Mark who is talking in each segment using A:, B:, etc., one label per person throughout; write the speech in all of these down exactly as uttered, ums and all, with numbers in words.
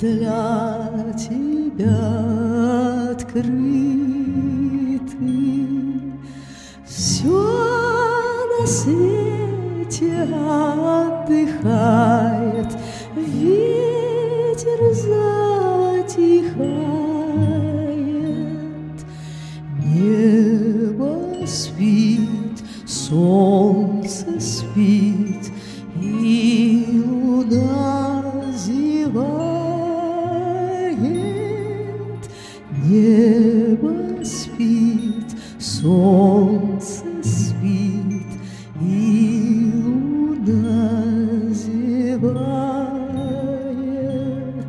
A: для тебя открыты. Все на свете отдыхает, ветер затихает, небо спит, солнце спит, и луна зевает. Небо спит, солнце спит, и луна зевает.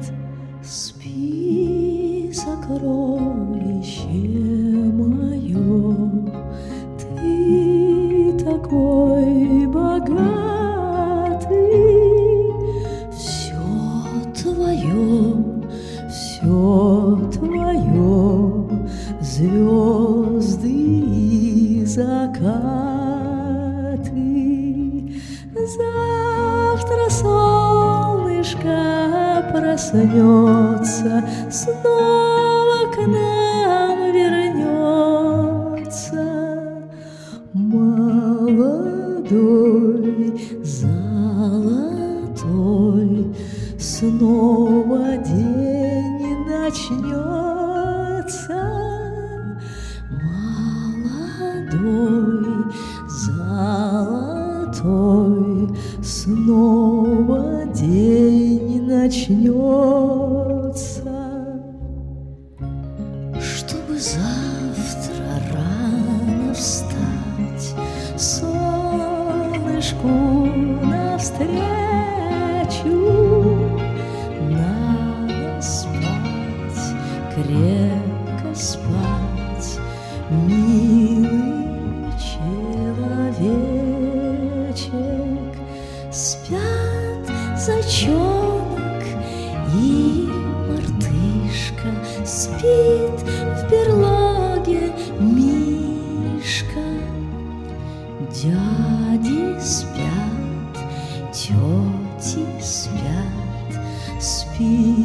A: Спи, сокровище мое, ты такой богатый, все твое, все твое, звезды и закаты. Завтра солнышко проснется, снова к нам вернется. Молодой, золотой, снова день начнется. Молодой, золотой, снова день начнется. Чтобы завтра рано встать, солнышку навстречу, надо спать, крепко спать, милый человечек. Спят зайчонок и мартышка, спит в берлоге мишка. Дяди спят, тети спят, спит